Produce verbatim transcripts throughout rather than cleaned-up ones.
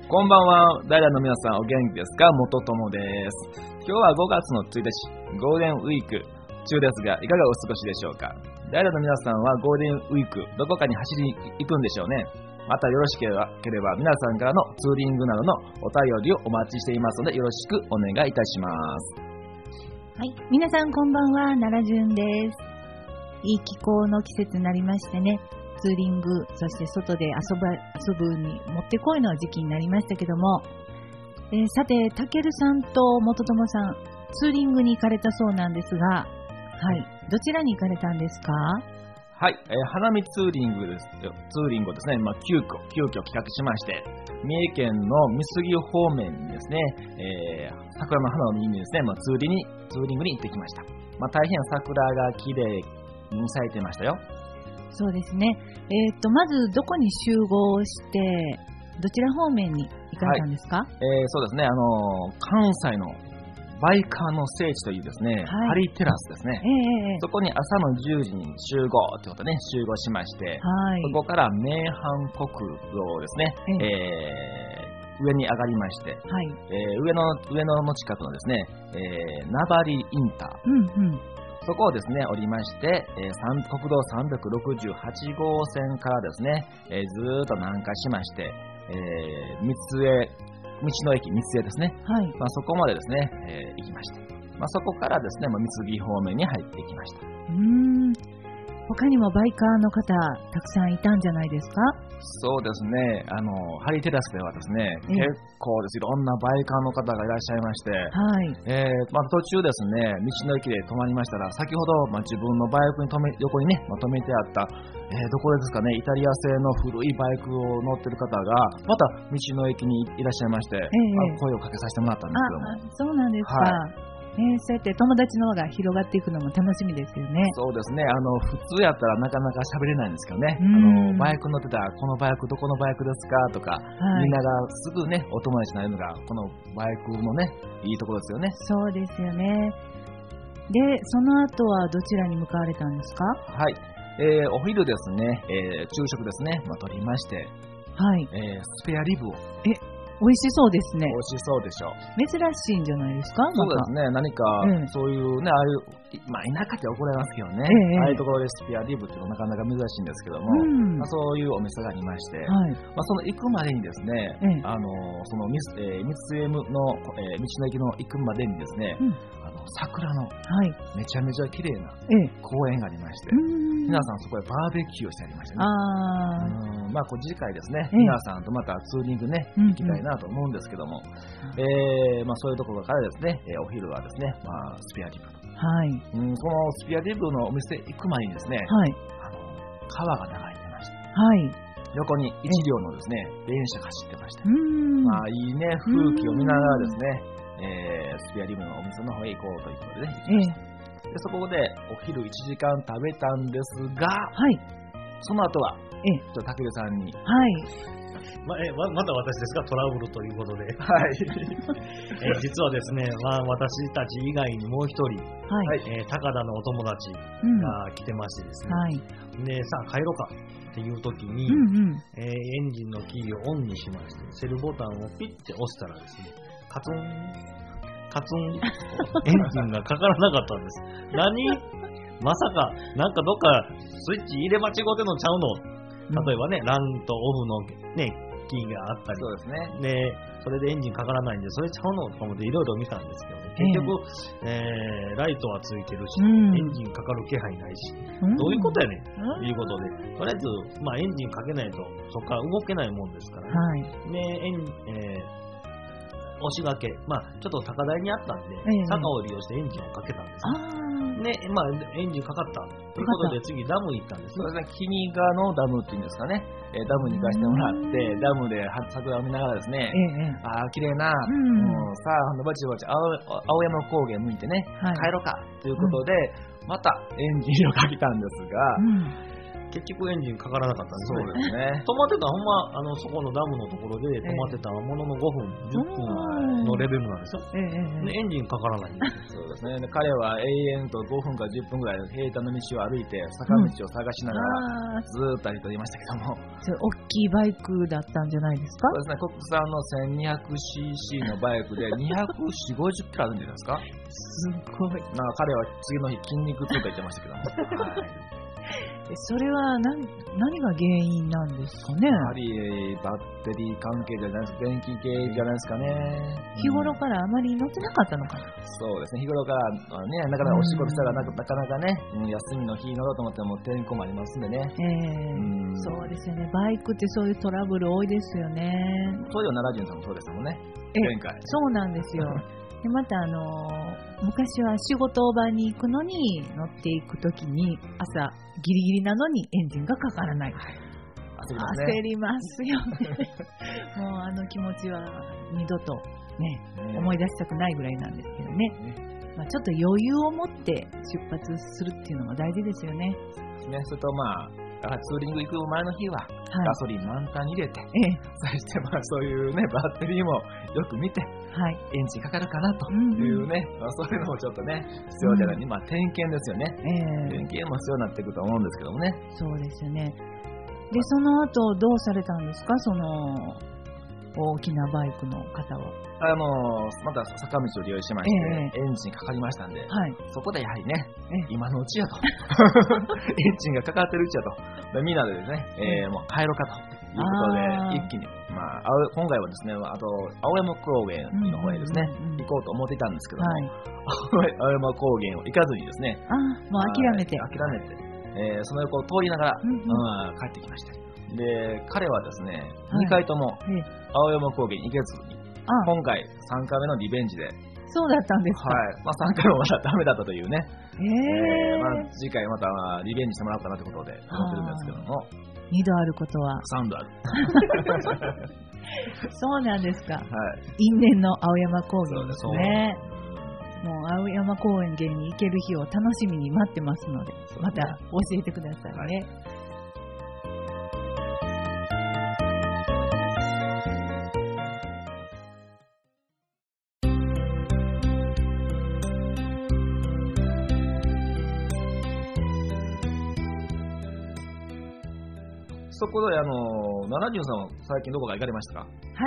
こんばんは。ダイラの皆さんお元気ですか？元友です。今日はごがつのついたち、ゴールデンウィーク中ですが、いかがお過ごしでしょうか？ダイラの皆さんはゴールデンウィーク、どこかに走りに行くんでしょうね。またよろしければ皆さんからのツーリングなどのお便りをお待ちしていますので、よろしくお願いいたします。 はい、皆さんこんばんは。奈良純です。いい気候の季節になりましてね、ツーリング、そして外で遊ぶ、遊ぶにもってこいの時期になりましたけども、えー、さて、たけるさんと元友さん、ツーリングに行かれたそうなんですが、はい、どちらに行かれたんですか？ はい、えー、花見ツーリングです。ツーリングをですね、まあ、急遽、急遽企画しまして、三重県の三杉方面にですね、えー、桜の花を見にですね、まあ、ツーリに、ツーリングに行ってきました。まあ、大変桜が綺麗に咲いてましたよ。 そうですね。えっと、まずどこに集合して、どちら方面に行かれたんですか？はい、 えー、そうですね、あのー、関西のバイカーの聖地というですね、はい、ハリーテラスですね、えー、そこに朝のじゅうじに集合ということでね、集合しまして、はい、そこから名阪国道ですね、えーえー、上に上がりまして、はい、えー、上の、上野の近くのですね、えー、名張インター、うんうん、そこをですね、降りまして、えー、国道さんびゃくろくじゅうはちごうせんからですね、えー、ずーっと南下しまして、えー、三重、道の駅三重ですね、はい、まあ、そこまでですね、えー、行きました。まあ、そこからですね、まあ、三杉方面に入っていきました。 うーん、他にもバイカーの方たくさんいたんじゃないですか？ そうですね、あのハリーテラスではですね、えー、結構です、いろんなバイカーの方がいらっしゃいまして、はい、えーまあ、途中ですね、道の駅で止まりましたら、先ほど、まあ、自分のバイクに止め横にね、まあ、止めてあった、えー、どこですかね、イタリア製の古いバイクを乗ってる方がまた道の駅にいらっしゃいまして、えー、声をかけさせてもらったんですけども。 あ、そうなんですか。はい、えー、そうやって友達の輪が広がっていくのも楽しみですよね。 そうですね、あの普通やったらなかなか喋れないんですけどね、あのバイク乗ってたら、このバイクどこのバイクですかとか、はい、みんながすぐねお友達になるのがこのバイクのねいいところですよね。 そうですよね。で、その後はどちらに向かわれたんですか？ はい、えー、お昼ですね、えー、昼食ですね、まあ、取りまして、はい、えー、スペアリブを。 え美味しそうですね。 美味しそうでしょう。 珍しいんじゃないですか？ そうですね。何か、そういうね、ああいう、まあ、田舎って怒られますけどね、ええ、ああいうところでスペアリブっていうのはなかなか珍しいんですけども、うん、まあ、そういうお店がありまして、はい、まあ、その行くまでにですね、ええ、あのその三重の、えー、道の駅の行くまでにですね、うん、あの桜のめちゃめちゃ綺麗な公園がありまして、ええ、皆さんそこでバーベキューをしてありましたね。あうんまあ、こう次回ですね、ええ、皆さんとまたツーリングね、行きたいなと思うんですけども、うんうんえーまあ、そういうところからですね、えー、お昼はですね、まあ、スペアリブ、はいうん、このスペアリブのお店行く前にですね、はい、あの川が流れてました、はい、横に一両のですね電車が走ってました。うんまあ、いいね風景を見ながらですね、えー、スペアリブのお店の方へ行こうということでね、行きました。えー、でそこでお昼いちじかん食べたんですが、はい、その後はええ、ちょっとたけるさんに、はいまえままた私ですか？トラブルということで、はいえ実はですね、まあ、私たち以外にもう一人、はいえー、高田のお友達が来てましてですね、うん、でさあ帰ろうかっていう時に、うんうんえー、エンジンのキーをオンにしまして、セルボタンをピッて押したらですね、カツンカツンエンジンがかからなかったんです。何まさかなんかどっかスイッチ入れ間違ってのちゃうの？例えばね、ランとオフの、ね、キーがあったり、そうですね。で、それでエンジンかからないんで、それちゃうのと思っていろいろ見たんですけどね、結局、えーえー、ライトはついてるし、うん、エンジンかかる気配ないし、うん、どういうことやねん、と、うん、いうことで、とりあえず、まあ、エンジンかけないと、そこから動けないもんですから、ね、はい、で、エン、えー押しがけ、まあ、ちょっと高台にあったんで、ええ、坂を利用してエンジンをかけたんですね。で、まあ、エンジンかかったということで、次、ダム行ったんです。 そうですね、君ヶのダムっていうんですかね、えー、ダムに行かせてもらって、ダムで桜を見ながらですね、ええ、ああ、綺麗な、うん、もうさあ、ぼちぼち青、青山高原向いてね、はい、帰ろうかということで、うん、またエンジンをかけたんですが、うん結局エンジンかからなかったんですね。 そうですね。 止まってたほんま、あの、そこのダムのところで止まってたもののごふん、じゅっぷんのレベルなんですよ。ええ、でエンジンかからないんですよ。 そうですね。で彼は永遠とごふんかじゅっぷんぐらい平坦な道を歩いて、坂道を探しながら、ずーっと歩いていましたけども。 それ、大きいバイクだったんじゃないですか？ そうですね。国産の せんにひゃくシーシー のバイクでにひゃくよんじゅう、ごじゅっキロあるんじゃないですか？ すごい。 なんか彼は次の日筋肉痛と言ってましたけども。はい。 それは何、何が原因なんですかね？ やはりバッテリー関係じゃないですか、電気系じゃないですかね。 日頃からあまり乗ってなかったのかな？ そうですね、日頃からね、なかなかお仕事したらなかなかね、休みの日乗ろうと思っても天候もありますんでね。えー、うそうですよね、バイクってそういうトラブル多いですよね。 そういう奈良人さんもそうですもんね、前回。 そうなんですよ。でまたあのー、昔は仕事場に行くのに乗っていくときに朝ギリギリなのにエンジンがかからない、はい、焦りますね。焦りますよね。もうあの気持ちは二度と、ね、思い出したくないぐらいなんですけどね、まあ、ちょっと余裕を持って出発するっていうのが大事ですよね。 ね、それとまあツーリング行く前の日はガソリン満タンに入れて、はい、そしてまあそういうねバッテリーもよく見て、はい、エンジンかかるかなというね、うんうん、まあ、そういうのもちょっとね必要じゃない、うん、まあ点検ですよね、えー、点検も必要になっていくと思うんですけどもね。 そうですよね。でその後どうされたんですか、その大きなバイクの方は。 あのー、また坂道を利用しまして、えー、エンジンかかりましたんで、はい、そこでやはりね、えー、今のうちやとエンジンがかかってるうちやとみんなでですね、えー、もう帰ろうかということで一気に、まあ、今回はですね、あと青山高原の方へですね、うんうんうん、行こうと思っていたんですけども、はい、青山高原を行かずにですね、 あもう諦めて諦めて、えー、その横を通りながら、うんうん、帰ってきました。で彼はですね、はい、にかいとも青山高原に行けずに、今回さんかいめのリベンジで。 そうだったんですか。 はい。まあさんかいもまだダメだったというね。えー、えー、まあ次回またリベンジしてもらおうかなということで思ってるんですけども。 にどあることはさんどある。 そうなんですか。はい。因縁の青山高原ですね。もう青山高原に行ける日を楽しみに待ってますので、また教えてくださいね。はい。 そこであのななじゅうさんは最近どこか行かれましたか？ はい、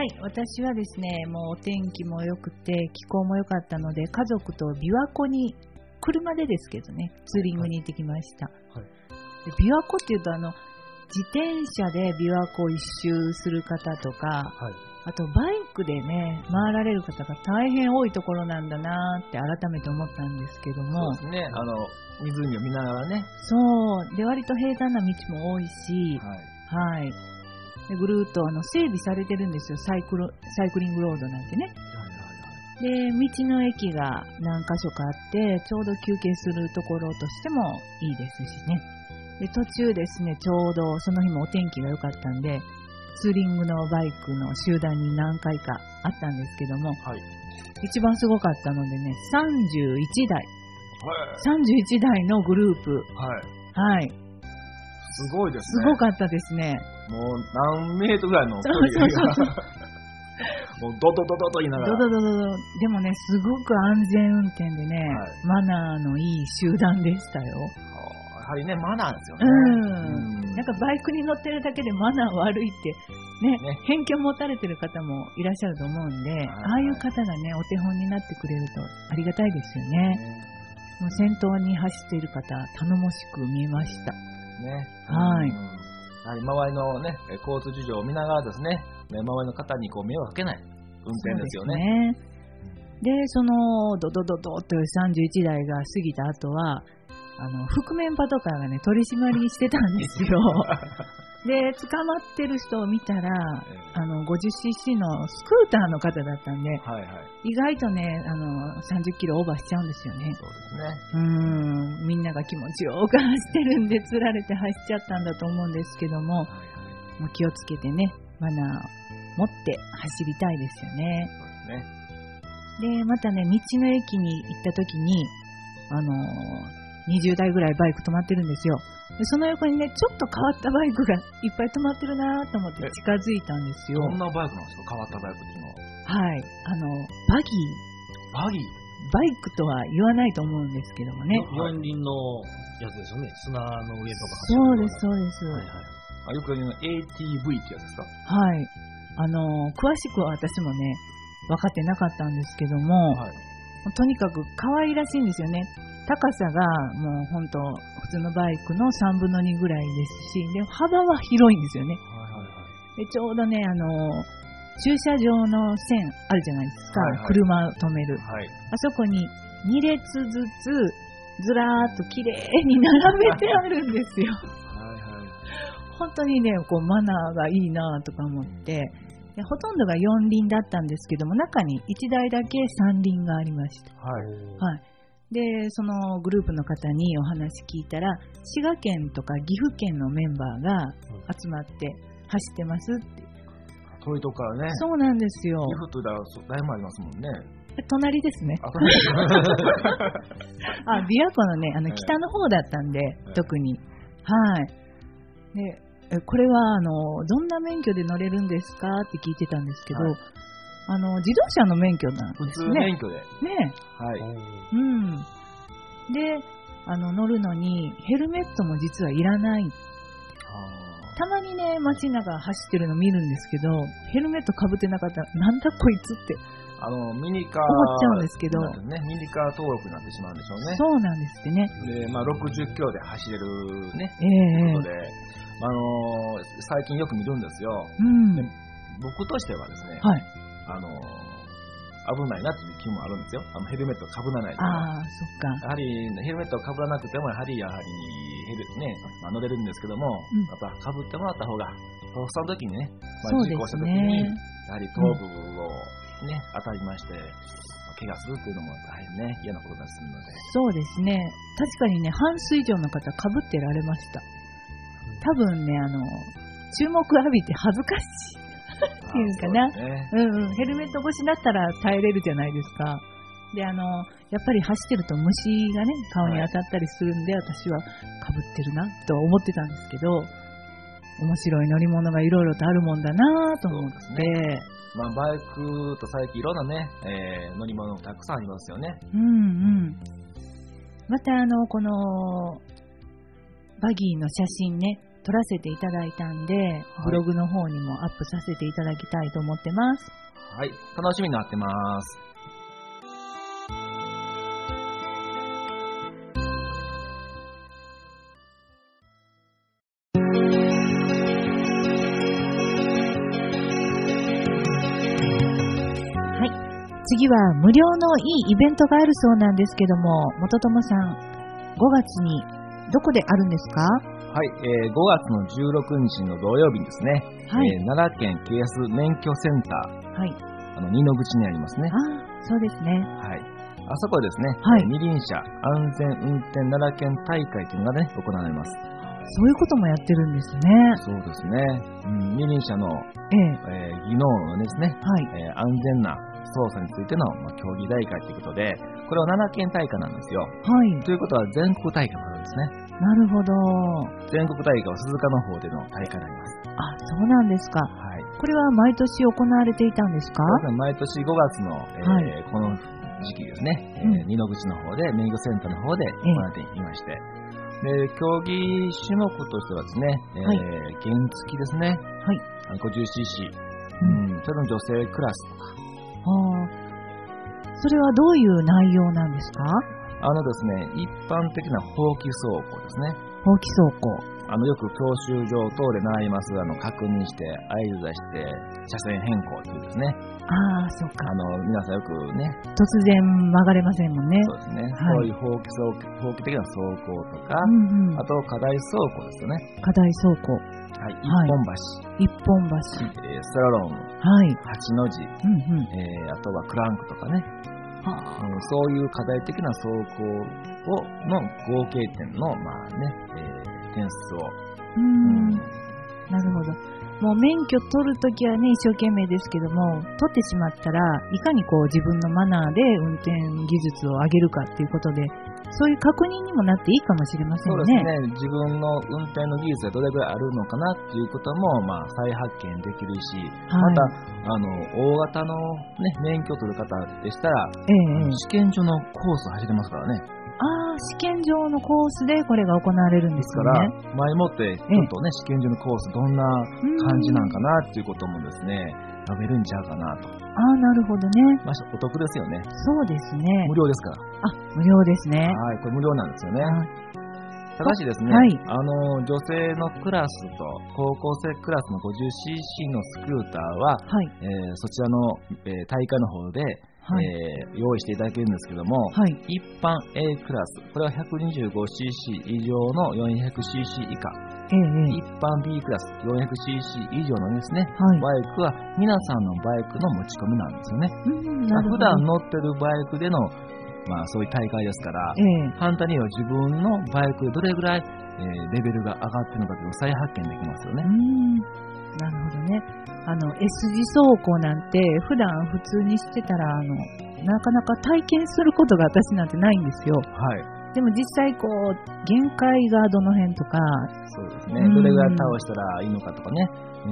私はですね、もうお天気も良くて気候も良かったので家族と琵琶湖に車でですけどねツーリングに行ってきました。はいはい、で琵琶湖っていうとあの自転車で琵琶湖一周する方とか、はい、あとバイクでね回られる方が大変多いところなんだなって改めて思ったんですけども。 そうですね、あの湖を見ながらね。 そうで割と平坦な道も多いし、はいはい、でぐるーっとあの整備されてるんですよ、サイクロ、サイクリングロードなんてね。で道の駅が何か所かあってちょうど休憩するところとしてもいいですしね。で途中ですね、ちょうどその日もお天気が良かったんでツーリングのバイクの集団に何回かあったんですけども、はい、一番すごかったのでねさんじゅういちだい、はい、さんじゅういちだいのグループ、はいはい、 すごいですね。 すごかったですね。 もう何メートルぐらいの距離がもうドドドドと言いながらドドドドドでもねすごく安全運転でね、はい、マナーのいい集団でしたよ。 やはりねマナーですよね。 うんうん、なんかバイクに乗ってるだけでマナー悪いってね、ね偏見持たれてる方もいらっしゃると思うんで、はいはい、ああいう方がねお手本になってくれるとありがたいですよね。ねもう先頭に走っている方頼もしく見えました。ね、はい。 やはり周りのね交通事情を見ながらですね、周りの方にこう迷惑かけない運転ですよね。 で、そのドドドドというさんじゅういちだいが過ぎた後はあの覆面パトカーがね取り締まりしてたんですよ。で捕まってる人を見たら、あの ごじゅっシーシー のスクーターの方だったんで、はいはい、意外とねあのさんじゅっキロオーバーしちゃうんですよね。そうですね。うーんみんなが気持ちよく走ってるんでつられて走っちゃったんだと思うんですけども、はいはい、もう気をつけてねマナー持って走りたいですよね。そうですね。でまたね道の駅に行った時にあのにじゅうだいぐらいバイク止まってるんですよ。 その横にね、ちょっと変わったバイクがいっぱい止まってるなと思って近づいたんですよ。 どんなバイクなんですか、変わったバイクっていうのは。 はい。あの、バギー。 バギーバイクとは言わないと思うんですけどもね。 四輪のやつですよね。砂の上とか走る。 そうです、そうです。はいはい、 あ、よく言うの エーティーブイ ってやつですか？ はい。あの、詳しくは私もね、分かってなかったんですけども、はい、とにかく可愛らしいんですよね。高さがもう本当普通のバイクのさんぶんのにぐらいですし、で幅は広いんですよね。はいはいはい、でちょうどね、あの、駐車場の線あるじゃないですか、はいはい、車を止める、はい、あそこにに列ずつずらーっと綺麗に並べてあるんですよ。はいはい、本当にね、こうマナーがいいなとか思って、でほとんどがよん輪だったんですけども、中にいちだいだけさん輪がありました。はいはい、でそのグループの方にお話聞いたら、滋賀県とか岐阜県のメンバーが集まって走ってますって。 遠いとこからね。 そうなんですよ。 岐阜とだいぶありますもんね。 隣ですね。あ、琵琶湖のね、あの北の方だったんで、えー、特に。はい。で、これはあのどんな免許で乗れるんですかって聞いてたんですけど、はい、あの自動車の免許なんですね。 普通免許で。ね。 はい。うん。で、あの乗るのにヘルメットも実はいらない。たまにね、街中走ってるの見るんですけど、ヘルメットかぶってなかったら、なんだこいつってあのミニカー思っちゃうんですけど、 ね、ミニカー登録になってしまうんでしょうね。 そうなんですってね。 で、まあ、ろくじゅっキロで走れるね、えー、ということで、あのー、最近よく見るんですよ。うん、で僕としてはですね、はい、あのー危ないなという気もあるんですよ。あのヘルメットをかぶらないと。 ああ、そっか。 やはりヘルメットをかぶらなくてもやはりやはりヘルね、まあ、乗れるんですけども、うん、またかぶってもらった方が、その時にね、まあ、事故した時に、ね、やはり頭部をね、うん、当たりまして、怪我するっていうのも大変ね嫌なことだするので。 そうですね。確かにね、半数以上の方かぶってられました。多分ね、あの注目浴びて恥ずかしい。っていうかな、ね、うんうん、ヘルメット越しだったら耐えれるじゃないですか。で、あのやっぱり走ってると虫がね顔に当たったりするんで、はい、私はかぶってるなと思ってたんですけど、面白い乗り物がいろいろとあるもんだなと思って、ね、 まあ、バイクと最近いろんなね、えー、乗り物たくさんありますよね。 うんうん。またあのこのバギーの写真ね撮らせていただいたんで、はい、ブログの方にもアップさせていただきたいと思ってます。 はい、楽しみになってます。 はい、次は無料のいいイベントがあるそうなんですけども、元友さん、ごがつにどこであるんですか？ はい、えー、ごがつのじゅうろくにちの土曜日にですね、はい、えー、奈良県警察免許センター、はい、あの二の口にありますね。 あ、そうですね。 はい、あそこでですね、はい、二輪車安全運転奈良県大会というのがね行われます。 そういうこともやってるんですね。 そうですね。うん、二輪車の、えええー、技能のですね、はいえー、安全な操作についての、まあ、競技大会ということで、これは奈良県大会なんですよ。はい。ということは全国大会もあるんですね。 なるほど。 全国大会は鈴鹿の方での大会になります。 あ、そうなんですか。はい。これは毎年行われていたんですか？ そうですね。毎年ごがつの、えーはい、この時期ですね、えーうん、二の口の方で免許センターの方で行われていまして、えー、で競技種目としてはですね、えーはい、原付ですね。はい。ごじゅうシーシー、うん、それの女性クラスとか。 ああ。それはどういう内容なんですか？ あのですね、一般的な法規走行ですね。 法規走行。 あのよく教習所等で習いますあの確認して合図出して車線変更というですね。 ああ、そうか。 あの皆さんよくね。 突然曲がれませんもんね。 そうですね。はい、そういう法規走法規的な走行とか、うんうん、あと課題走行ですよね。 課題走行。 はい。一本橋。 一本橋。 えー、スラローム。はい。八の字。うんうん。えー、あとはクランクとかね。はあ、うん、そういう課題的な走行をの合計点の、まあねえー、点数を、 うーん、うん、なるほど。 もう免許取るときはね、一生懸命ですけども、取ってしまったらいかにこう自分のマナーで運転技術を上げるかっていうことで、そういう確認にもなっていいかもしれませんね。 そうですね。自分の運転の技術がどれぐらいあるのかなっていうことも、まあ、再発見できるし、はい、またあの大型の、ね、免許を取る方でしたら、ええ、試験場のコース走れますからね。 ああ、試験場のコースでこれが行われるんですかね。 ですから前もってちょっとね、試験場のコースどんな感じなんかなっていうこともですね、食べるんちゃうかなと。 ああ、なるほどね。 まあ、お得ですよね。 そうですね。 無料ですから。 あ、無料ですね。 はい、これ無料なんですよね。ただしですね、はい、あの女性のクラスと高校生クラスの ごじゅっシーシー のスクーターは、はい、えー、そちらの、えー、大会の方で、はい、えー、用意していただけるんですけども、はい、一般 A クラス、これは ひゃくにじゅうごシーシー 以上の よんひゃくシーシー 以下、ええ、一般 B クラス よんひゃくシーシー 以上のですね、はい、バイクは皆さんのバイクの持ち込みなんですよね。うん、まあ、普段乗ってるバイクでの、まあ、そういう大会ですから、ええ、簡単に言う自分のバイクでどれぐらい、えー、レベルが上がっているのかというのを再発見できますよね。 うん、なるほどね。あの S 字走行なんて普段普通にしてたらあのなかなか体験することが私なんてないんですよ。はい。でも実際こう限界がどの辺とか、 そうですね。どれぐらい倒したらいいのかとかね。うん、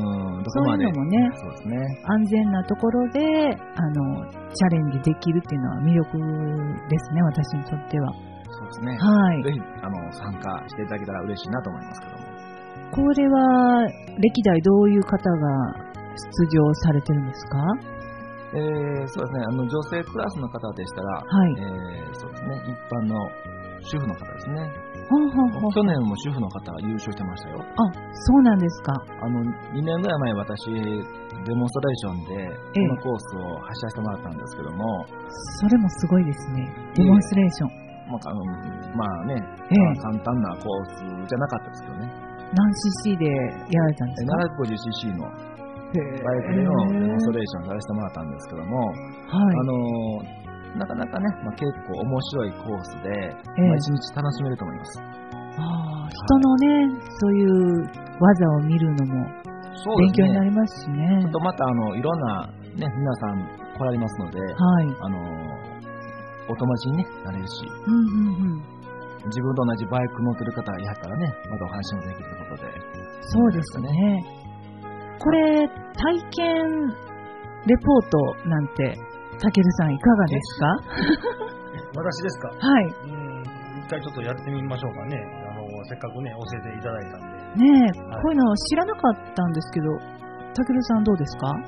どこまで。 そういうのもね。 そうですね。 安全なところであのチャレンジできるっていうのは魅力ですね、私にとっては。 そうですね。 はい。 ぜひあの参加していただけたら嬉しいなと思いますけども。 これは歴代どういう方が出場されてるんですか？ えー、そうですね。あの女性クラスの方でしたら、はい、えー、そうですね。一般の主婦の方ですね。ほうほうほう。去年も主婦の方が優勝してましたよ。 あ、そうなんですか。 あのにねんぐらい前私デモンストレーションでこのコースを走らせてもらったんですけども、 それもすごいですね。デモンストレーション。 まあ、あのまあね、ええ、まあ、簡単なコースじゃなかったですけどね。 何 シーシー でやられたんですか？ ななひゃくごじゅっシーシー のバイクでのデモンストレーションさせてもらったんですけども、はい、あのなかなかね、まあ、結構面白いコースで、えまあ、一日楽しめると思います。 あ、人のね、はい、そういう技を見るのも勉強になりますしね。 ちょっとまたあのいろんな、ね、皆さん来られますので、はい、あのお友達に、ね、なれるし、うんうんうん、自分と同じバイク乗ってる方がいはったらね、またお話もできるということで。 そうですね。これ、体験レポートなんて、たけるさんいかがですか？ 私ですか？ はい。 うん、一回ちょっとやってみましょうかね。あの、せっかくね、教えていただいたんで。ねえ、はい、こういうの知らなかったんですけど、たけるさんどうですか？ね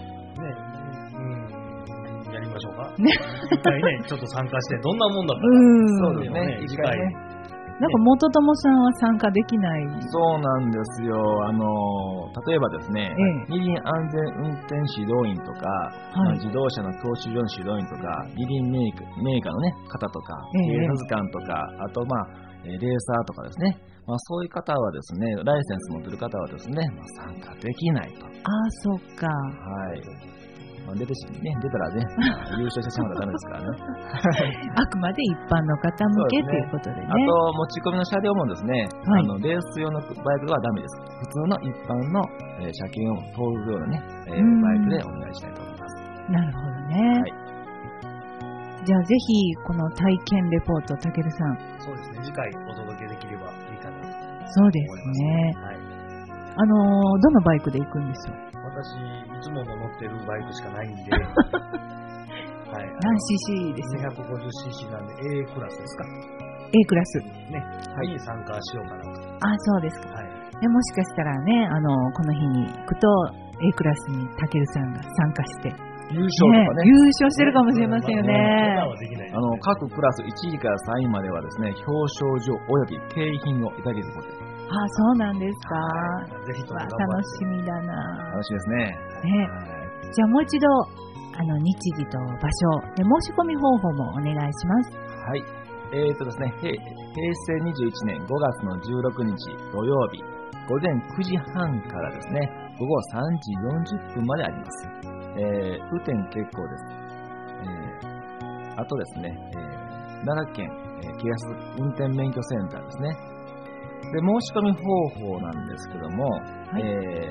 え、うん、やりましょうか。ね。一回ね、ちょっと参加して、どんなもんだったか。うん、そうですね、一回ね。 なんか元友さんは参加できない。 そうなんですよ。あの例えばですね、ええ、二輪安全運転指導員とか、はい、自動車の教習所の指導員とか、二輪メーカー、メーカーの、ね、方とか、ええ、警察官とか、あと、まあ、レーサーとかですね、まあ、そういう方はですね、ライセンス持ってる方はですね、まあ、参加できないと。ああ、そっか。 はい。出てし、ね、出たらね、優勝してしまったらダメですからね。 あくまで一般の方向けと、ね、いうことでね。 あと、持ち込みの車両もですね、はい、あのレース用のバイクではダメです。普通の一般の、えー、車検を通るようなね、えー、バイクでお願いしたいと思います。 なるほどね。はい、じゃあぜひ、この体験レポート、たけるさん。 そうですね、次回お届けできればいいかなと思います。 そうですね。はい、あのー、どのバイクで行くんですよ？ 私、いつもの乗ってるバイクしかないんで、はい、 何 シーシー ですか？にひゃくごじゅっシーシー なんで A クラスですか？ A クラス。 ね、はい、参加しようかなと。 あ、そうですか。はい、でもしかしたらね、あの、この日に行くと、A クラスにたけるさんが参加して、 優勝とかね。 ね、優勝してるかもしれませんよね。 ね、あの、各クラスいちいからさんいまではですね、表彰状および景品をいただけることです。 あ、そうなんですか。 ぜひとも楽しみだな。 楽しみですね。 ね、じゃあもう一度あの日時と場所で申し込み方法もお願いします。 はい。えーとですね、平成にじゅういちねんごがつのじゅうろくにち土曜日午前くじはんからですね、午後さんじよんじゅっぷんまであります。えー、雨天決行です。えー、あとですね、えー、奈良県、えー、警察運転免許センターですね。で、申し込み方法なんですけども、はい、えー、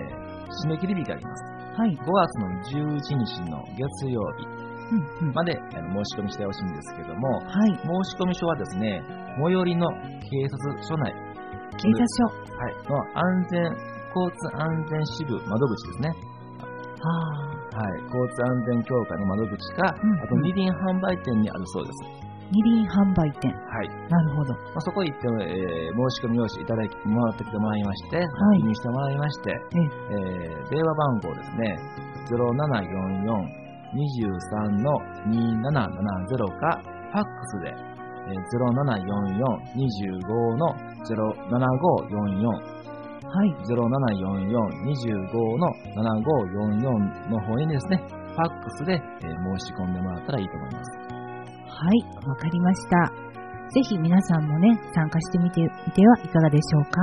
締め切り日があります。 はい、 ごがつのじゅういちにちの月曜日まで、うんうん、申し込みしてほしいんですけども、 はい、 申し込み書はですね、最寄りの警察署内、 警察署、 はい、の安全交通安全支部窓口ですね。 ははい、交通安全協会の窓口か、うんうん、あと二輪販売店にあるそうです。 二輪販売店。 はい。 なるほど。 まあ、そこ行って、えー、申し込み用紙いただきもらってきてもらいまして、はい、記入してもらいまして、ええー、電話番号ですね、ゼロななよんよん にじゅうさん のにななななゼロか、ファックスで、えー、ゼロななよんよん にじゅうご の ゼロななごよんよん、 はい、 ゼロななよんよん にじゅうご のななごよんよんの方にですね、ファックスで、えー、申し込んでもらったらいいと思います。 はい、わかりました。ぜひ皆さんもね、参加してみてみてはいかがでしょうか。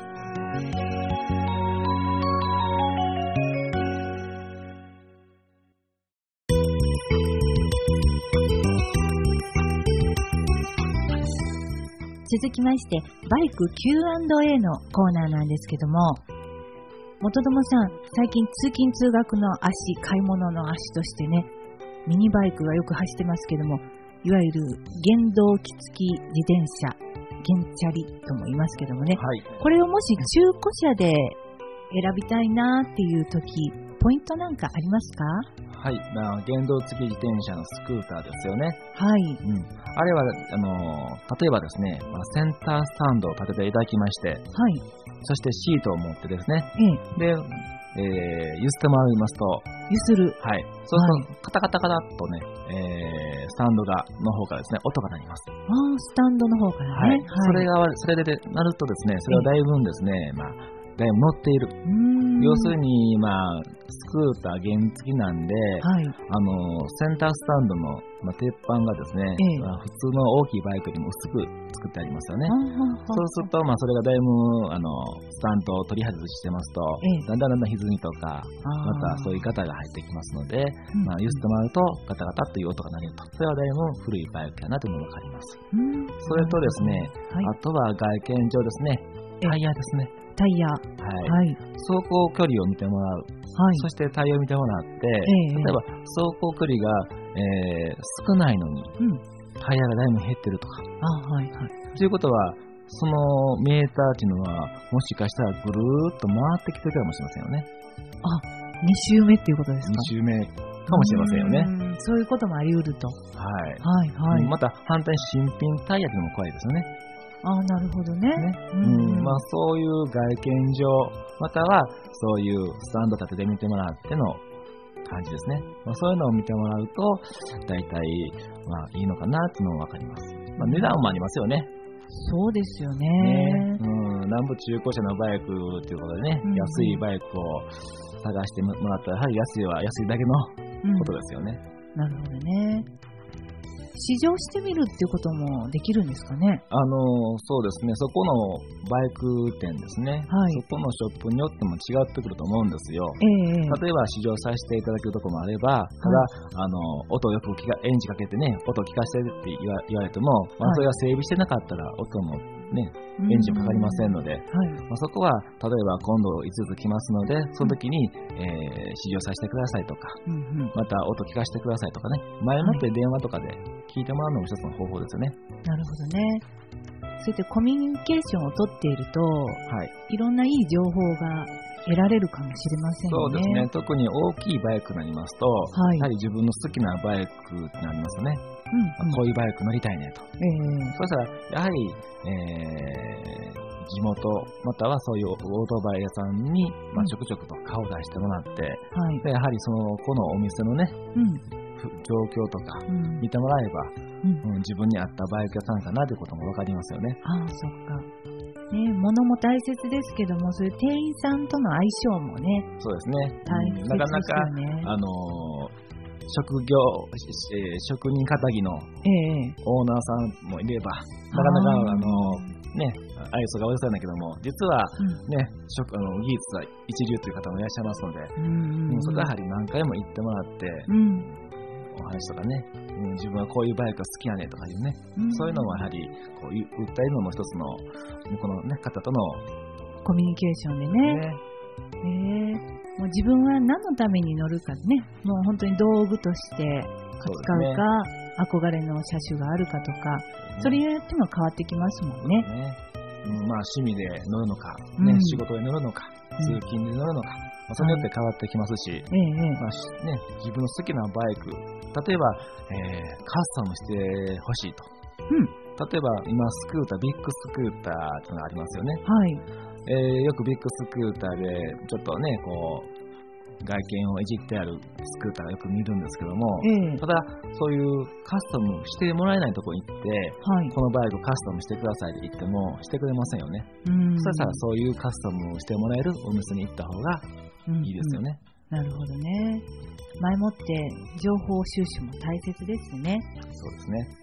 続きまして、バイク キューアンドエー のコーナーなんですけども、元友さん、最近通勤通学の足、買い物の足としてね、ミニバイクがよく走ってますけども、いわゆる原動機付き自転車、原チャリとも言いますけどもね、はい、これをもし中古車で選びたいなっていうとき、ポイントなんかありますか？ はい、まあ、原動付き自転車のスクーターですよね。 はい。 うん、あれはあの例えばですね、まあ、センタースタンドを立てていただきまして、はい、そしてシートを持ってですね、ええ、で、えー、揺すってもらいますと、 揺する。 はい。そうすると、カタカタカタっとね、えー、スタンドが、の方からですね、音が鳴ります。 ああ、スタンドの方からね。 はい。はい、それが、それで鳴るとですね、それはだいぶんですね、まあ、だいぶ乗っている。要するに、まあ、スクーター原付きなんで、はい、あの、センタースタンドの、まあ、鉄板がですね、ええまあ、普通の大きいバイクよりも薄く作ってありますよね。そうすると、まあ、それがだいぶ、あの、スタンドを取り外ししてますと、ええ、だんだんだんだん歪みとか、またそういう方が入ってきますので、まあ、揺すってもらうと、ガタガタという音が鳴ると。それはだいぶ古いバイクやなというのがわかります。それとですね、はい、あとは外見上ですね、タイヤですね。 タイヤ、 はいはい、走行距離を見てもらう、はい、そしてタイヤを見てもらって、えー、例えば走行距離が、えー、少ないのに、うん、タイヤがだいぶ減ってるとか。 あ、はいはい。 ということは、そのメーターっていうのは、もしかしたらぐるーっと回ってきてるかもしれませんよね。 あ、に周目っていうことですか？ に周目かもしれませんよね。 そういうこともあり得ると。 はい。 はいはい。 また反対に新品タイヤっていうのも怖いですよね。 ああ、なるほどね。ねうんうんまあ、そういう外見上、またはそういうスタンド立てて見てもらっての感じですね。まあ、そういうのを見てもらうと、大体、まあ、いいのかなっていうのもわかります。まあ、値段もありますよね。 そうですよね。 ねうん、南部中古車のバイクということでね、うん、安いバイクを探してもらったら、やはり安いは安いだけのことですよね。 うん、なるほどね。試乗してみるっていうこともできるんですかね？ あのそうですね、そこのバイク店ですね、はい、そこのショップによっても違ってくると思うんですよ。えー、例えば試乗させていただけるところもあれば、ただ、はい、あの音よく聞かエンジンかけてね、音聞かせてって言わ言われても、まあ、それが整備してなかったら音もね、エンジンかかりませんので、はいまあ、そこは例えば今度いつつ来ますので、その時に、えー、試乗させてくださいとか、うんうん、また音聞かせてくださいとかね、前もって電話とかで聞いてもらうのも一つの方法ですよね。 なるほどね。そうやってコミュニケーションをとっていると、はい、いろんないい情報が得られるかもしれませんね。 そうですね。特に大きいバイクになりますと、はい、やはり自分の好きなバイクになりますよね。うんうん、こういうバイク乗りたいねと。えー、そしたら、やはり、えー、地元、またはそういうオートバイ屋さんに、まあ、ちょくちょくと顔を出してもらって、はい、でやはりその、このお店のね、うん状況とか見てもらえば、うんうん、自分に合ったバイク屋さんかなということも分かりますよね。 ああ、そっか。ね、物も大切ですけども、そういう店員さんとの相性もね、 そうですね。 大切ですよね。 なかなか、あのー、職業、えー、職人かたぎのオーナーさんもいれば、えー、なかなか、あのー、ね、愛想が悪そうだけども、実はね、うん、職あの技術は一流という方もいらっしゃいますので、うんうん、そこはやはり何回も行ってもらって、うんお話とかね、うん、自分はこういうバイクが好きやねとかいうね、うん、そういうのもやはりこう訴えるのも一つのこの、ね、方とのコミュニケーションでね。ねえー、 もう自分は何のために乗るかね、もう本当に道具として使うか、憧れの車種があるかとか、それによっても変わってきますもんね。 うん、まあ趣味で乗るのか、ね、うん、仕事で乗るのか、通勤で乗るのか、まあ、それによって変わってきますし、はい、まあね、自分の好きなバイク、例えば、えー、カスタムしてほしいと、うん、例えば今スクーター、ビッグスクーターというのがありますよね、はい、えー、よくビッグスクーターでちょっとねこう外見をいじってあるスクーターをよく見るんですけども、えー、ただそういうカスタムしてもらえないところに行って、はい、このバイクカスタムしてくださいって言ってもしてくれませんよね。うん、そしたらそういうカスタムをしてもらえるお店に行った方がいいですよね。 うんうん、なるほどね。前もって情報収集も大切ですね。 そうですね。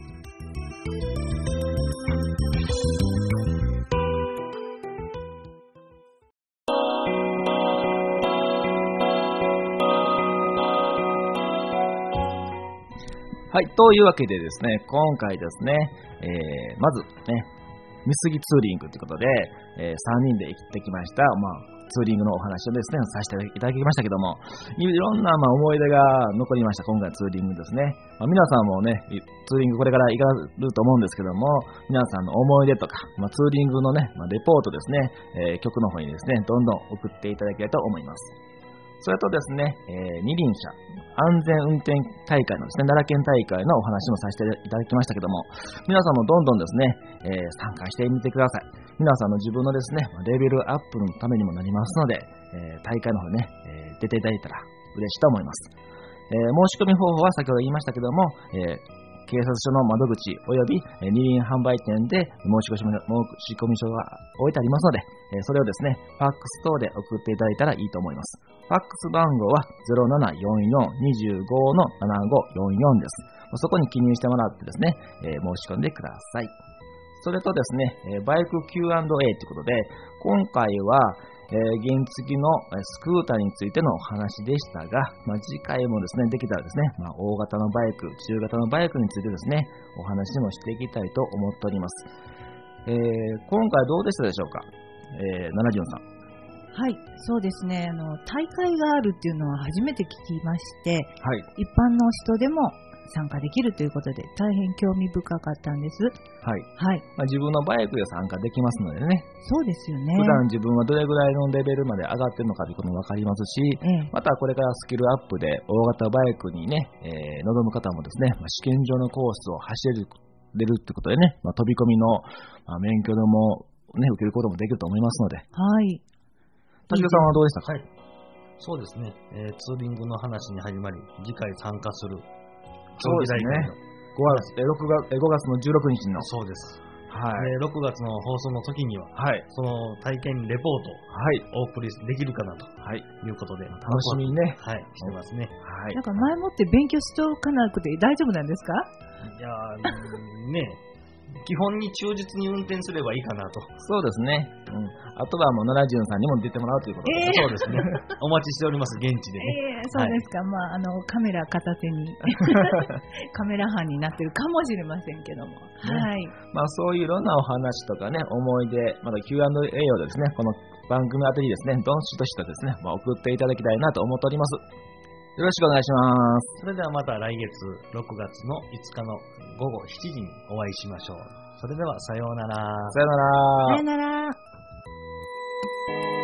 はい、というわけでですね、今回ですね、えー、まずね、美杉ツーリングということで、えー、さんにんで行ってきました、まあ、ツーリングのお話をですね、させていただきましたけども、いろんなまあ思い出が残りました、今回のツーリングですね。まあ、皆さんもね、ツーリングこれから行かれると思うんですけども、皆さんの思い出とか、まあ、ツーリングのね、まあ、レポートですね、えー、局の方にですね、どんどん送っていただきたいと思います。それとですね、えー、二輪車安全運転大会のですね、奈良県大会のお話もさせていただきましたけども、皆さんもどんどんですね、えー、参加してみてください。皆さんの自分のですね、レベルアップのためにもなりますので、えー、大会の方ね、えー、出ていただいたら嬉しいと思います。えー、申し込み方法は先ほど言いましたけども、えー警察署の窓口および二輪販売店で申し込み申し込み書が置いてありますので、それをですね、ファックス等で送っていただいたらいいと思います。ファックス番号は ゼロななよんよん にじゅうご ななごよんよん です。そこに記入してもらってですね、申し込んでください。それとですね、バイク キューアンドエー ということで、今回はえー、原付のスクーターについてのお話でしたが、まあ、次回もですね、できたらですね、まあ、大型のバイク、中型のバイクについてですね、お話もしていきたいと思っております。えー、今回どうでしたでしょうか、えー、ななじゅんさん。 はい、そうですね、あの大会があるっていうのは初めて聞きまして、はい、一般の人でも参加できるということで大変興味深かったんです。 はい。はい。まあ、自分のバイクで参加できますのでね。 そうですよね。 普段自分はどれぐらいのレベルまで上がってるのかということも分かりますし、ええ、またこれからスキルアップで大型バイクにね、えー、臨む方もですね、まあ、試験場のコースを走れるれるってことでね、まあ、飛び込みの、まあ、免許でもね受けることもできると思いますので。はい。竹田さんはどうでしたか？はい。 そうですね。えー、ツーリングの話に始まり、次回参加する。 そうですね。ごがつ、えろくがつ、ごがつのじゅうろくにちの。 そうです。はい。ろくがつの放送の時には、はい。その体験レポートをお送りできるかなと、はい、いうことで、 楽しみにね、 はい、してますね。 はい。なんか前もって勉強しておかなくて大丈夫なんですか？ いやー、ね基本に忠実に運転すればいいかなと。 そうですね。うん。あとはもう奈良淳さんにも出てもらうということで。 えー、そうですね。お待ちしております、現地でね。 えー、そうですか。はい、まあ、あの、カメラ片手に、カメラ班になってるかもしれませんけども。ね、はい。 まあ、そういういろんなお話とかね、思い出、まだ キューアンドエー をですね、この番組あたりですね、どんしとしとですね、まあ、送っていただきたいなと思っております。よろしくお願いします。 それではまた来月ろくがつのいつかのごごしちじにお会いしましょう。それではさようなら。 さようなら。 さようなら。